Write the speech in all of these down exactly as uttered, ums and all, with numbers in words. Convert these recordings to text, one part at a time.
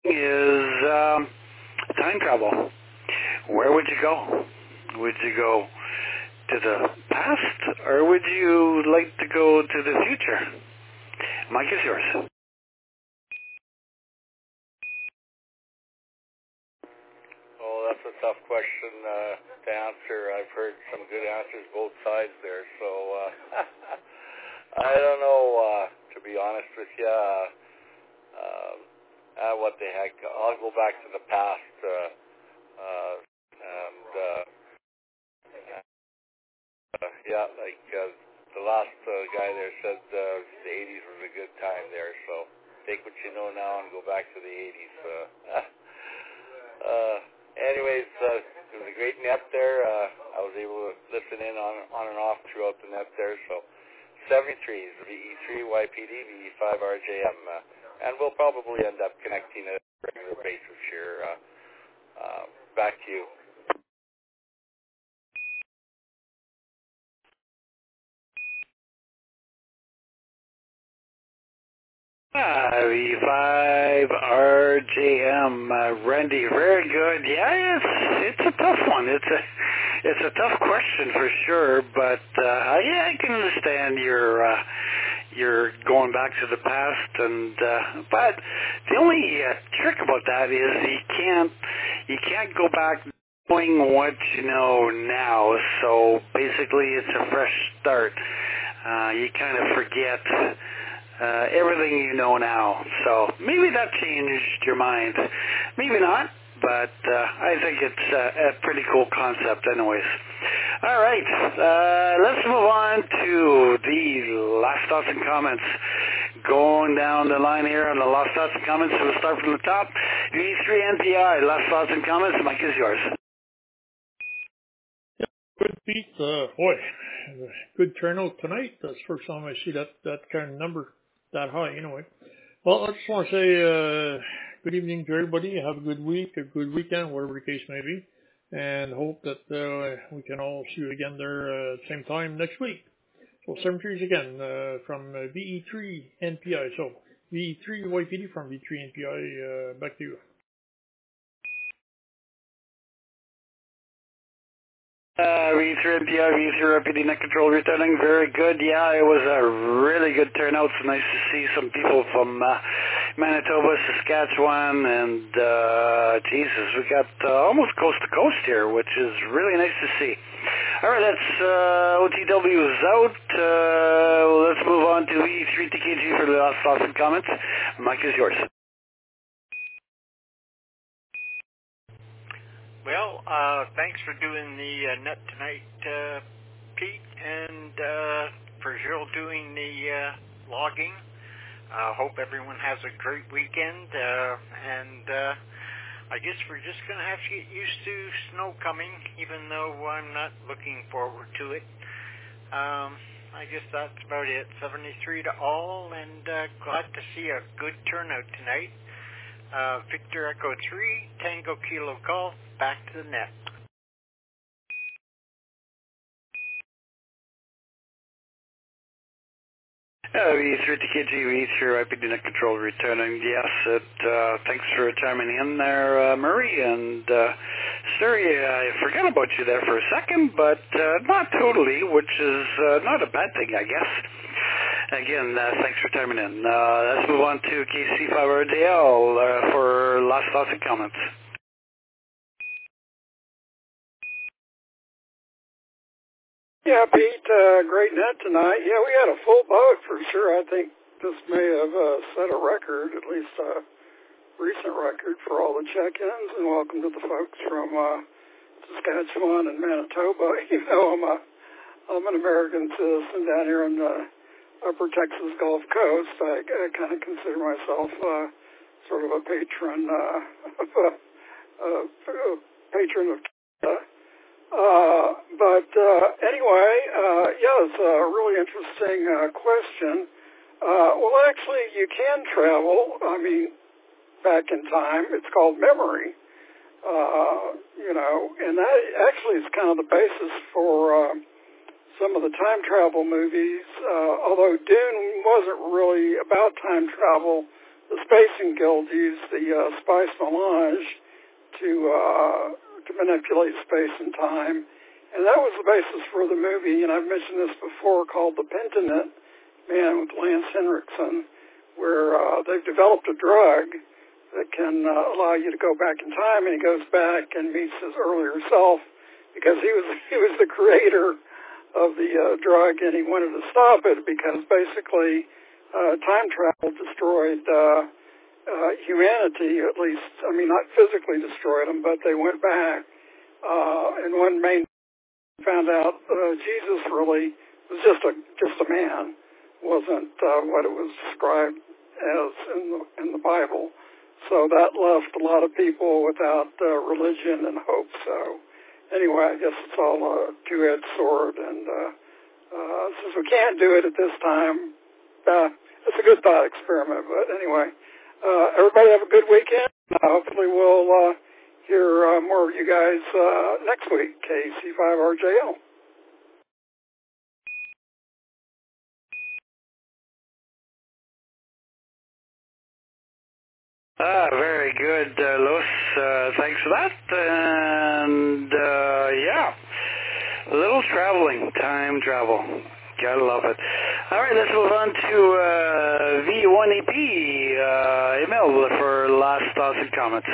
is um, time travel. Where would you go? Would you go to the past, or would you like to go to the future? Mike is yours. Oh, that's a tough question uh, to answer. I've heard some good answers both sides there, so uh, I don't know, uh, to be honest with you. Uh, uh, uh, what the heck? I'll go back to the past, uh, uh, and uh, uh, yeah, like uh, the last uh, guy there said uh, the eighties was a good time there, so take what you know now and go back to the eighties. Uh, uh, anyways, uh, there was a great net there. Uh, I was able to listen in on, on and off throughout the net there, so seventy-three is V E three Y P D, V E five R J M, uh, and we'll probably end up connecting at a regular basis here. Uh, uh, back to you. Uh, V five R J M, uh, Randy, very good. Yeah, it's it's a tough one. It's a it's a tough question for sure. But uh, yeah, I can understand your uh, you're going back to the past, and uh, but the only uh, trick about that is you can't you can't go back knowing what you know now. So basically, it's a fresh start. Uh, you kind of forget uh, everything you know now. So maybe that changed your mind. Maybe not, but uh, I think it's uh, a pretty cool concept anyways. All right, uh, let's move on to the last thoughts and comments. Going down the line here on the last thoughts and comments, so we'll start from the top. V three N P I, last thoughts and comments. Mike is yours. Good beat, uh, boy, good turnout tonight. That's the first time I see that, that kind of number that high, anyway. Well, I just want to say uh, good evening to everybody. Have a good week, a good weekend, whatever the case may be, and hope that uh, we can all see you again there uh, at the same time next week. So seven threes again uh, from uh, V E three N P I. So V E three Y P D from V E three N P I. Uh, back to you. Uh, V three N P I, V three R P D net control returning, very good. Yeah, it was a really good turnout. It's nice to see some people from uh, Manitoba, Saskatchewan, and uh, Jesus, we got uh, almost coast to coast here, which is really nice to see. All right, that's uh, O T W's out. Uh, let's move on to V three T K G for the last thoughts and comments. Mike is yours. Well, uh, thanks for doing the uh, net tonight, uh, Pete, and uh, for Jill doing the uh, logging. I uh, hope everyone has a great weekend, uh, and uh, I guess we're just going to have to get used to snow coming, even though I'm not looking forward to it. Um, I guess that's about it. seventy-three to all, and uh, glad to see a good turnout tonight. Uh, Victor Echo three, Tango Kilo Golf, back to the net. Uh, V three T K G, V three I P D net control returning. Yes, it, uh, thanks for chiming in there, uh, Murray. And, uh, sorry, I forgot about you there for a second, but uh, not totally, which is uh, not a bad thing, I guess. Again, uh, thanks for chiming in. Uh, let's move on to K C five R D L uh, for last thoughts and comments. Yeah, Pete, uh, great net tonight. Yeah, we had a full boat for sure. I think this may have uh, set a record, at least a recent record for all the check-ins. And welcome to the folks from uh, Saskatchewan and Manitoba. Even though I'm a I'm an American citizen down here on the Upper Texas Gulf Coast, I, I kind of consider myself uh, sort of a patron, uh, of a, a, a patron of Canada. Uh, but uh, anyway, uh, yeah, it's a really interesting uh, question. Uh, well, actually, you can travel. I mean, back in time. It's called memory. Uh, you know, and that actually is kind of the basis for uh, some of the time travel movies. Uh, although Dune wasn't really about time travel the Spacing Guild used the uh, spice melange to uh, to manipulate space and time. And that was the basis for the movie, and I've mentioned this before, called The Pentanent Man with Lance Henriksen, where uh, they've developed a drug that can uh, allow you to go back in time, and he goes back and meets his earlier self because he was he was the creator of the uh, drug, and he wanted to stop it because basically uh, time travel destroyed uh, uh, humanity, at least, I mean, not physically destroyed them, but they went back, uh, and one main found out uh, Jesus really was just a just a man, wasn't uh, what it was described as in the in the Bible. So that left a lot of people without uh, religion and hope. So anyway, I guess it's all a two-edged sword, and uh, uh, since we can't do it at this time, uh, it's a good thought experiment. But anyway, uh, everybody have a good weekend. Uh, hopefully we'll uh, hear uh, more of you guys uh, next week, K C five R J L. Ah, very good, uh, Louis. Uh, thanks for that. And, uh, yeah, a little traveling, time travel. Gotta love it. All right, let's move on to uh, V one E P uh, email for last thoughts and comments.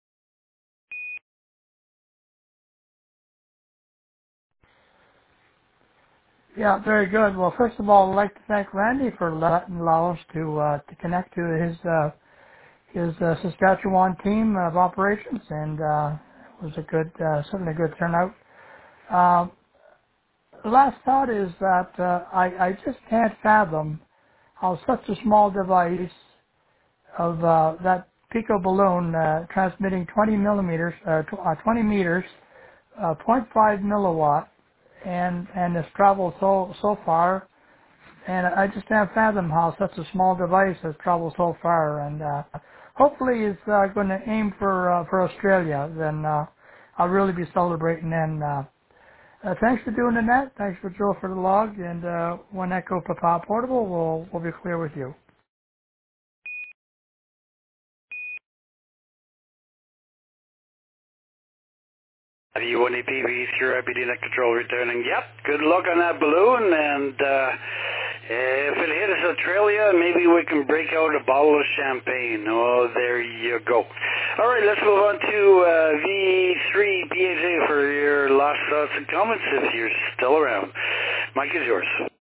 Yeah, very good. Well, first of all, I'd like to thank Randy for letting allow us to uh, to connect to his uh, his uh, Saskatchewan team of operations, and uh, it was a good, uh, certainly a good turnout. Uh, the last thought is that uh, I, I just can't fathom how such a small device of uh, that Pico balloon uh, transmitting twenty millimeters, uh, tw- uh, twenty meters, uh, zero point five milliwatt, and and has traveled so so far, and I just can't fathom how such a small device has traveled so far. And uh, hopefully, it's uh, going to aim for uh, for Australia. Then uh, I'll really be celebrating. Then uh, uh, thanks for doing the net. Thanks for Joe for the log. And uh, One Echo Papa Portable, we'll we'll be clear with you. V one E P, V three I P D net control returning. Yep, good luck on that balloon, and uh, if it hit us Australia, maybe we can break out a bottle of champagne. Oh, there you go. All right, let's move on to uh, V three P H A for your last thoughts and comments if you're still around. Mike is yours.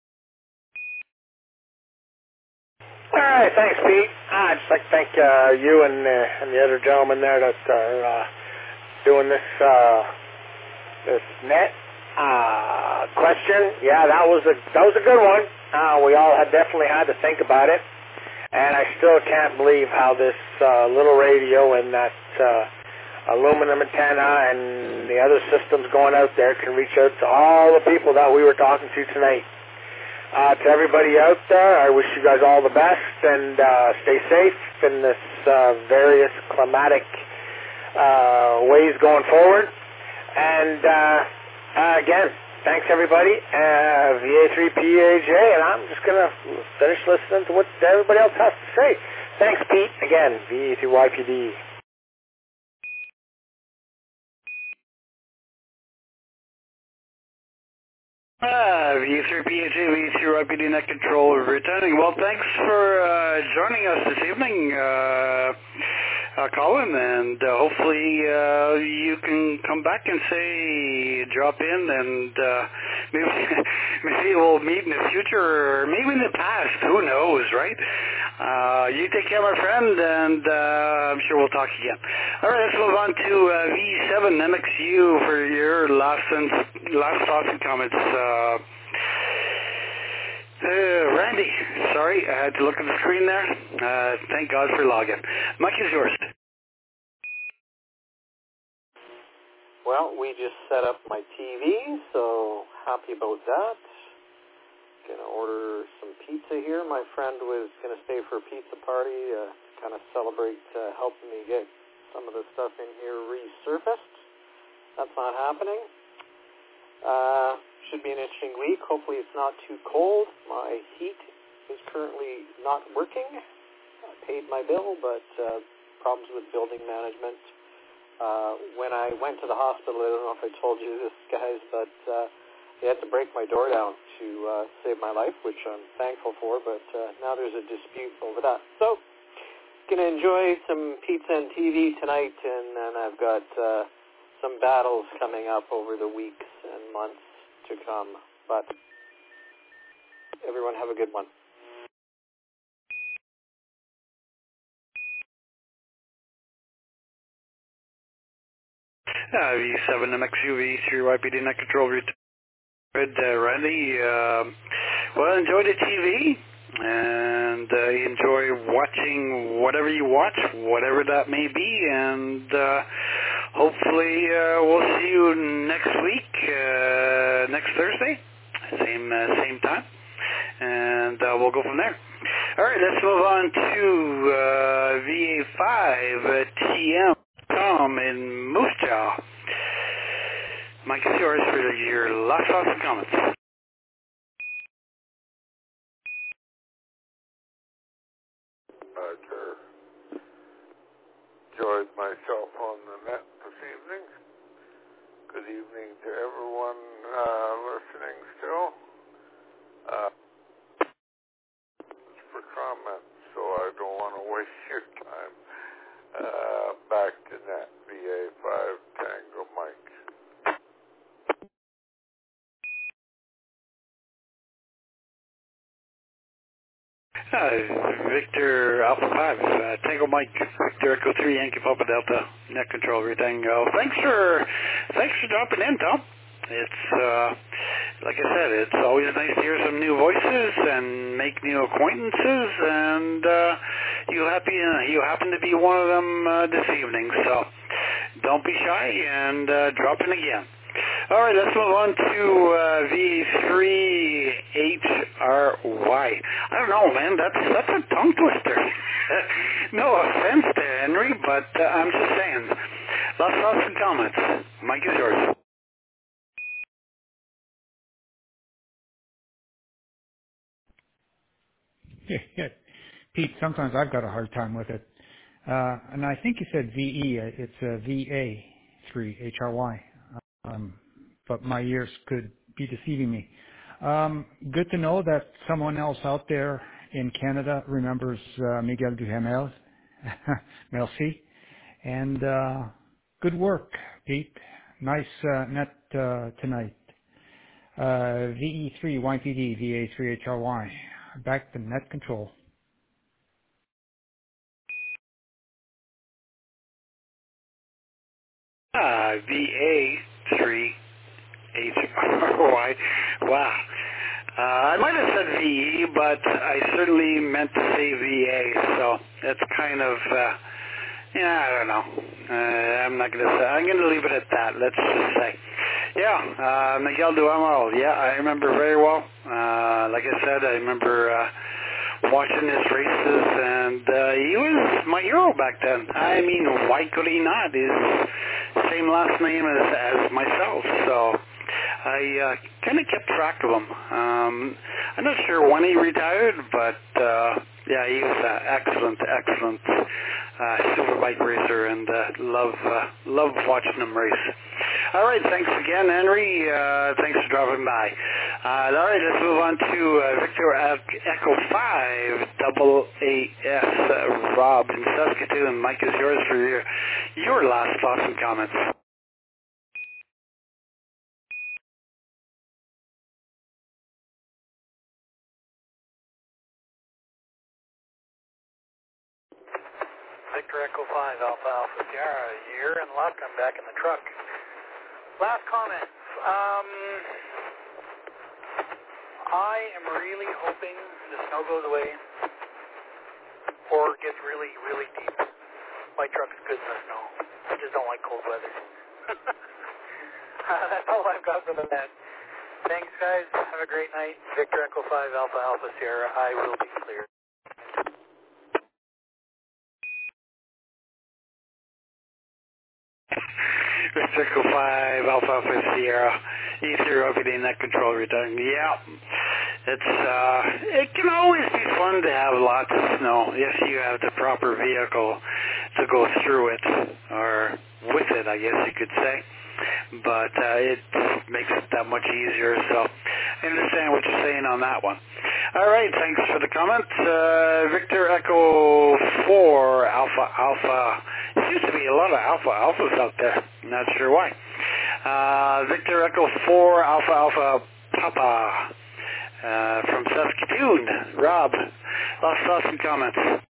All right, thanks, Pete. I'd just like to thank uh, you and, uh, and the other gentleman there that are uh, doing this uh, this net uh, question. Yeah, that was a that was a good one. Uh, we all had definitely had to think about it, and I still can't believe how this uh, little radio and that uh, aluminum antenna and the other systems going out there can reach out to all the people that we were talking to tonight. Uh, to everybody out there, I wish you guys all the best, and uh, stay safe in this uh, various climatic uh, ways going forward. And uh, uh, again, thanks everybody, uh, V A three P H A, and I'm just going to finish listening to what everybody else has to say. Thanks, Pete. Again, V A three Y P D. Ah, V three P H A, V three Y P D net control returning. Well, thanks for uh, joining us this evening, uh, uh, Colin, and uh, hopefully uh, you can come back and say, drop in, and uh, maybe maybe we'll meet in the future, or maybe in the past. Who knows, right? Uh, you take care, my friend, and uh, I'm sure we'll talk again. All right, let's move on to uh, V seven M X U for your last and last thoughts and comments. Uh, uh, Randy, sorry, I had to look at the screen there. Uh, thank God for login. Mike is yours. Well, we just set up my T V, so happy about that. Gonna order some pizza here. My friend was gonna stay for a pizza party uh, to kind of celebrate uh, helping me get some of the stuff in here resurfaced. That's not happening. Uh, should be an interesting week. Hopefully it's not too cold. My heat is currently not working. paid my bill, but uh, problems with building management. Uh, when I went to the hospital, I don't know if I told you this, guys, but uh, they had to break my door down to uh, save my life, which I'm thankful for, but uh, now there's a dispute over that. So, going to enjoy some pizza and T V tonight, and then I've got uh, some battles coming up over the weeks and months to come. But everyone have a good one. Uh, V seven M X U V three Y P D net control route. Uh, Randy, uh, well, enjoy the T V and uh, enjoy watching whatever you watch, whatever that may be, and uh, hopefully uh, we'll see you next week, uh, next Thursday, same uh, same time, and uh, we'll go from there. All right, let's move on to uh, V A five T M com in Moose Jaw. Mike, is yours for your last thoughts and comments. Roger. Enjoyed myself on the net this evening. Good evening to everyone uh, listening still. Uh, for comments, so I don't want to waste your time. Uh, back to net, V A five Tango Mike. Uh, Victor Alpha five, uh, Tango Mike, Victor Echo three, Yankee Papa Delta, net control, everything. Uh, thanks for, thanks for dropping in, Tom. It's, uh, like I said, it's always nice to hear some new voices and make new acquaintances, and uh, you happy, uh, you happen to be one of them uh, this evening, so don't be shy and uh, drop in again. All right, let's move on to uh, V three H R Y. I don't know, man. That's that's a tongue twister. No offense to Henry, but uh, I'm just saying. Lots of thoughts and comments. Mike is yours. Yeah, yeah. Pete, sometimes I've got a hard time with it. Uh, and I think you said V E. It's uh, V A three H R Y. Um, but my ears could be deceiving me. Um, good to know that someone else out there in Canada remembers uh, Miguel Duhamel. Merci. And uh, good work, Pete. Nice uh, net uh, tonight. Uh, V E three Y P D, V A three H R Y. Back to net control. Ah, V A three H R Y. Wow. Uh, I might have said V E, but I certainly meant to say V A, so it's kind of, uh, yeah, I don't know. Uh, I'm not going to say, I'm going to leave it at that, let's just say. Yeah, uh, Miguel Duhamel, yeah, I remember very well. Uh, like I said, I remember uh, watching his races, and uh, he was my hero back then. I mean, why could he not? His same last name as, as myself, so I uh, kind of kept track of him. Um, I'm not sure when he retired, but uh, yeah, he was an excellent, excellent uh, superbike racer, and uh, love uh, love watching him race. All right, thanks again, Henry. Uh, thanks for dropping by. Uh, all right, let's move on to uh, Victor Echo five, double A S, uh, Rob in Saskatoon. Mike is yours for your, your last thoughts and comments. Victor Echo five, Alpha Alpha Sierra, year and luck. I'm back in the truck. Last comment. Um, I am really hoping the snow goes away or gets really, really deep. My truck's good in the snow. I just don't like cold weather. uh, that's all I've got for the net. Thanks, guys. Have a great night. Victor Echo five, Alpha Alpha Sierra. I will be clear. Victor Echo five, Alpha Alpha Sierra, E three O P D net control return. Yeah. It's uh, it can always be fun to have lots of snow if you have the proper vehicle to go through it, or with it, I guess you could say. But uh, it makes it that much easier, so I understand what you're saying on that one. All right, thanks for the comment. Uh, Victor Echo four Alpha Alpha. There seems to be a lot of Alpha Alphas out there. I'm not sure why. Uh, Victor Echo four Alpha Alpha Papa. Uh, from Saskatoon, Rob, lots of thoughts and comments.